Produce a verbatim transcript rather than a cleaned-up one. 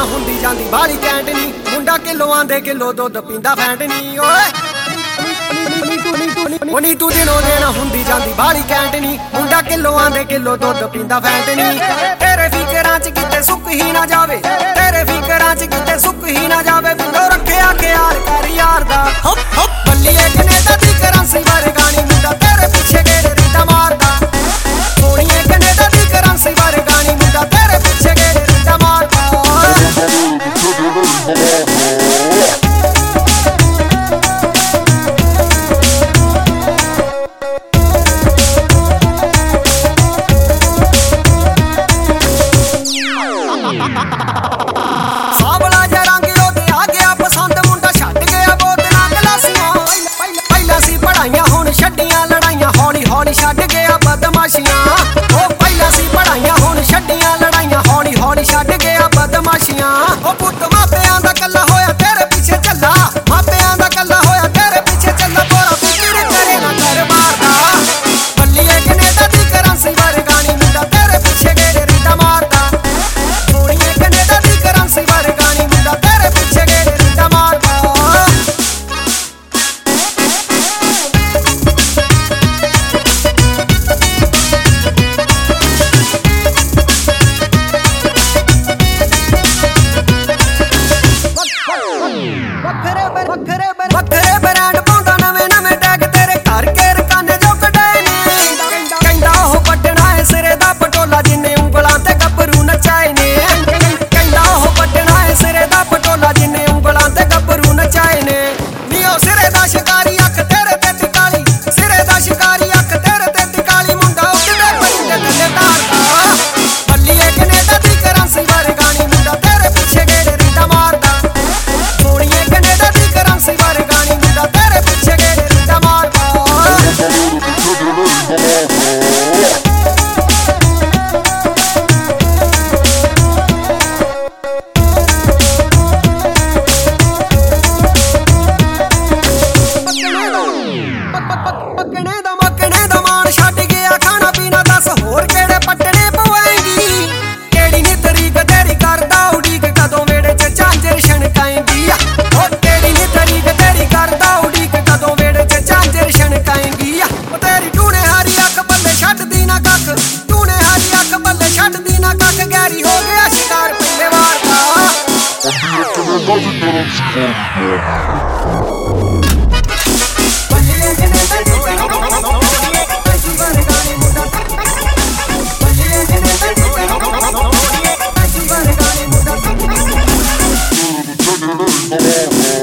ਦੇਣਾ ਹੁੰਦੀ ਜਾਂਦੀ ਬਾਲੀ ਕੈਂਟ ਨੀ ਮੁੰਡਾ ਕਿਲੋਆਂ ਦੇ ਕਿਲੋ ਦੁੱਧ ਪੀਂਦਾ ਫੈਂਟ ਨੀ ਓਏ ਉਹ ਨੀ ਤੂੰ ਦਿਨੋਂ ਦੇਣਾ ਹੁੰਦੀ ਜਾਂਦੀ ਬਾਲੀ ਕੈਂਟ ਨੀ ਮੁੰਡਾ ਕਿਲੋਆਂ ਦੇ ਕਿਲੋ ਦੁੱਧ ਪੀਂਦਾ ਫੈਂਟ ਨੀ ਤੇਰੇ ਫਿਕਰਾਂ ਚ ਕਿਤੇ ਸੁੱਕ ਹੀ ਨਾ ਜਾਵੇ ਤੇਰੇ ਫਿਕਰਾਂ ਚ ਕਿਤੇ ਸੁੱਕ ਹੀ ਨਾ ਜਾਵੇ ਬਿੰਦੋ ਰੱਖਿਆ ਖਿਆਲ ਕਰ ਯਾਰ ਦਾ ਹੱਪ ਹੱਪ ਬੱਲੀਏ ਕੈਨੇਡਾ ਦੀ ਕਰੰਸੀ ਵਰਗਾਣੀ ਮੁੰਡਾ ਤੇਰੇ ਪਿੱਛੇ ਗੇੜੇ ਰੀਡਾ ਮਾਰਦਾ ਸੋਹਣੀਏ ਕੈਨੇਡਾ ਦੀ ਕਰੰਸੀ ਵਰਗਾਣੀ ਮੁੰਡਾ ਤੇਰੇ ਪਿੱਛੇ ਗੇੜੇ ਰੀਡਾ ਮਾਰਦਾ ਸਾਵਲਾ ਜਿਹਾ ਰੰਗ ਉਹਦੇ ਆ ਗਿਆ ਪਸੰਦ ਮੁੰਡਾ ਛੱਡ ਗਿਆ ਬੋਤਲਾਂ ਗਲਾਸੀਆਂ ਪਹਿਲਾਂ ਸੀ ਪੜਾਈਆਂ ਹੁਣ ਛੱਡੀਆਂ ਲੜਾਈਆਂ ਹੌਲੀ ਹੌਲੀ ਛੱਡ ਗਿਆ ਬਦਮਾਸ਼ੀਆਂ ਉਹ ਪਹਿਲਾਂ ਸੀ ਪੜਾਈਆਂ ਹੁਣ ਛੱਡੀਆਂ ਲੜਾਈਆਂ ਹੌਲੀ ਹੌਲੀ ਛੱਡ ਗਿਆ ਬਦਮਾਸ਼ੀਆਂ ਉਹ ਪੁੱਤ ਮਾਪਿਆਂ ਦਾ ਕੱਲਾ ਹੋਇਆ ਤੇਰੇ ਪਿੱਛੇ ਚੱਲਾ ਮਾਪਿਆਂ ਦਾ ਕੱਲਾ ਹੋਇਆ ਤੇਰੇ ਪਿੱਛੇ ਚੱਲਾ ਪੋਰਾ ਫਿਕਰ ਕਰੇ ਨਾ ਕਰ ਮਾਰਦਾ ਬੱਲੀਏ ਕੈਨੇਡਾ ਦੀ ਕਰੰਸੀ ਵਰਗਾਣੀ ਮੁੰਡਾ ਤੇਰੇ ਪਿੱਛੇ ਗੇੜੇ ਰੀਡਾ ਮਾਰਦਾ ਸੋਹਣੀਏ ਕੈਨੇਡਾ ਦੀ ਕਰੰਸੀ ਵਰਗਾਣੀ ਮੁੰਡਾ ਤੇਰੇ ਪਿੱਛੇ ਗੇੜੇ ਰੀਡਾ ਮਾਰਦਾ ਵੱਖਰੇ ਬ੍ਰਾਂਡ ਪਾਉਂਦਾ ਨਵੇਂ ਨਵੇਂ ਟੈਗ ਤੇਰੇ ਘਰ ਕੇ ਰਕਾਨੇ ਜੋ ਕਢਾਏ ਨੇ ਕਹਿੰਦਾ ਉਹ ਪੱਟਣਾ ਏ ਸਿਰੇ ਦਾ ਪਟੋਲਾ ਜਿੰਨੇ ਉਂਗਲਾਂ ਤੇ ਗੱਭਰੂ ਨਚਾਏ ਨੇ ਕਹਿੰਦਾ ਉਹ ਪੱਟਣਾ ਏ ਸਿਰੇ ਦਾ ਪਟੋਲਾ ਜਿੰਨੇ ਉਂਗਲਾਂ ਤੇ ਗੱਭਰੂ ਨਚਾਏ ਨੇ ਨੀ ਉਹ ਸਿਰੇ ਦਾ ਸ਼ਿਕਾਰੀ ਅੱਖ ਤੇਰੇ ਤੇ ਟਿਕਾਲੀ ਸਿਰੇ ਦਾ ਸ਼ਿਕਾਰੀ ਅੱਖ ਤੇਰੇ ਤੇ ਟਿਕਾਲੀ ਮੁੰਡਾ ਉੱਡਦੇ ਪੱਟੇ ਥੱਲੇ ਤਾਰਦਾ ਬੱਲੀਏ ਕੈਨੇਡਾ ਦੀ ਕਰੰਸੀ ਵਰਗਾਣੀ ਮੁੰਡਾ ਤੇਰੇ ਪਿੱਛੇ ਗੇੜੇ ਰੀਡਾ ਮਾਰਦਾ ਸੋਹਣੀਏ ਕੈਨੇਡਾ ਦੀ ਕਰੰਸੀ ਵਰਗਾਣੀ ਮੁੰਡਾ ਤੇਰੇ ਪਿੱਛੇ ਗੇੜੇ ਰੀਡਾ ਮਾਰਦਾ ਪੱਕਣੇ ਦਾ ਮੱਕਣੇ ਦਾ ਮਾਣ ਛੱਡ ਗਿਆ ਖਾਣਾ ਪੀਣਾ ਦੱਸ ਹੋਰ ਕਿਹੜੇ ਪੱਟਣੇ ਪਵਾਏਂਗੀ ਕਿਹੜੀ ਨੀ ਤਰੀਕ ਤੇਰੀ ਕਰਦਾ ਉਡੀਕ ਕਦੋਂ ਵੇੜੇ ਚ ਝਾਂਜਰ ਛਣਕਾਏਂਗੀ ਉਹ ਕਿਹੜੀ ਨੀ ਤਰੀਕ ਤੇਰੀ ਕਰਦਾ ਉਡੀਕ ਕਦੋਂ ਵੇੜੇ ਚ ਝਾਂਜਰ ਛਣਕਾਏਂਗੀ ਉਹ ਤੇਰੀ ਟੂਣੇ ਹਾਰੀ ਅੱਖ ਬੱਲੇ ਛੱਡਦੀ ਨਾ ਕੱਖ ਟੂਣੇ ਹਾਰੀ ਅੱਖ ਬੱਲੇ ਛੱਡਦੀ ਨਾ ਕੱਖ ਗੈਰੀ ਹੋ ਗਿਆ ਸ਼ਿਕਾਰ ਪਹਿਲੇ ਵਾਰ ਦਾ ਬੱਲੀਏ ਕੈਨੇਡਾ ਦੀ ਕਰੰਸੀ ਵਰਗਾਣੀ ਮੁੰਡਾ ਬੱਲੀਏ ਕੈਨੇਡਾ ਦੀ ਕਰੰਸੀ ਵਰਗਾਣੀ ਮੁੰਡਾ